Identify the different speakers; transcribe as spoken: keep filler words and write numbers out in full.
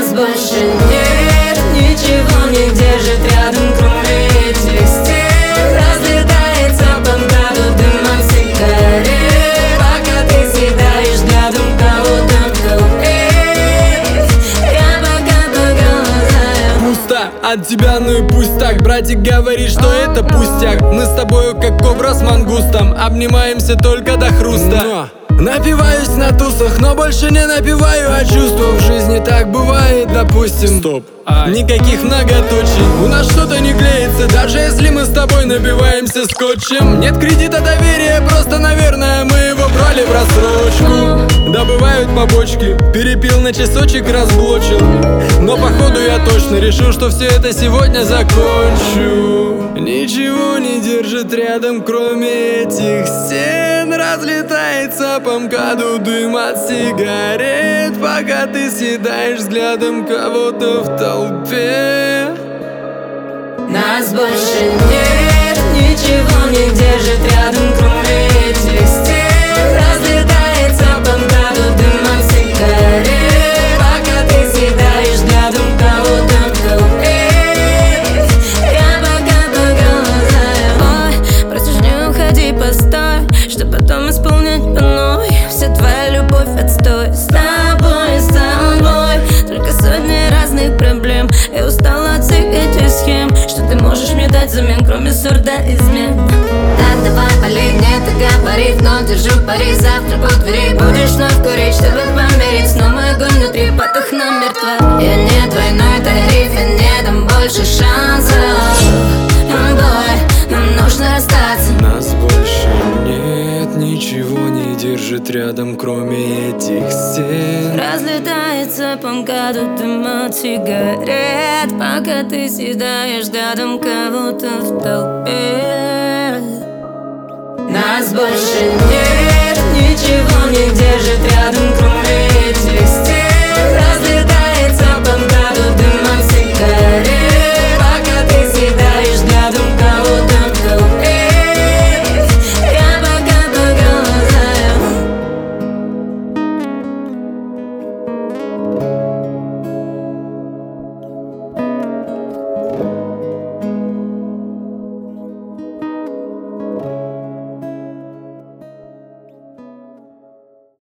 Speaker 1: Нас больше нет, ничего не держит рядом, кроме этих стен. Разлетается по МКАДу дым от сигарет, пока ты съедаешь взглядом кого-то в толпе. Я пока поголодаю.
Speaker 2: Пусто от тебя, ну и пусть так. Братик говорит, что это пустяк. Мы с тобою как кобра с мангустом, обнимаемся только до хруста. Напиваюсь на тусах, но больше не напиваю, а чувства в жизни так бывает, допустим.
Speaker 3: Стоп.
Speaker 2: Никаких многоточий, у нас что-то не клеится, даже если мы с тобой набиваемся скотчем. Нет кредита доверия, просто, наверное, мы его брали в рассрочку. Добывают побочки, перепил на часочек, разблочил. Но походу я точно решил, что все это сегодня закончу. Ничего не держит рядом, кроме этих стен. Разлетается по МКАДу дым от сигарет, пока ты съедаешь взглядом кого-то в толпе.
Speaker 1: Нас больше нет, ничего не держит рядом, кроме этих стен. Разлетается по МКАДу дым от сигарет, пока ты съедаешь взглядом кого-то в толпе. Я пока поголодаю.
Speaker 4: Ой, просишь, не уходи, постой, что потом исполнять по новой. Вся твоя любовь отстой. С тобой, с тобой только сотни разных проблем. Я устала от всех этих схем, что ты можешь мне дать взамен, кроме ссорда измен.
Speaker 1: Так, давай, полей, мне ты говорит, но держу пари. Завтра по двери будешь вновь курить, чтобы помирить. Снова огонь внутри, потух намертво. Я не двойной тариф, я не дам больше шансов. Бой, нам нужно расстаться.
Speaker 2: Нас больше нет, ничего не держит рядом, кроме этих стен.
Speaker 4: Разлетается по МКАДу дым от сигарет, пока ты съедаешь взглядом кого-то в толпе.
Speaker 1: Нас больше нет, ничего не держит рядом, кроме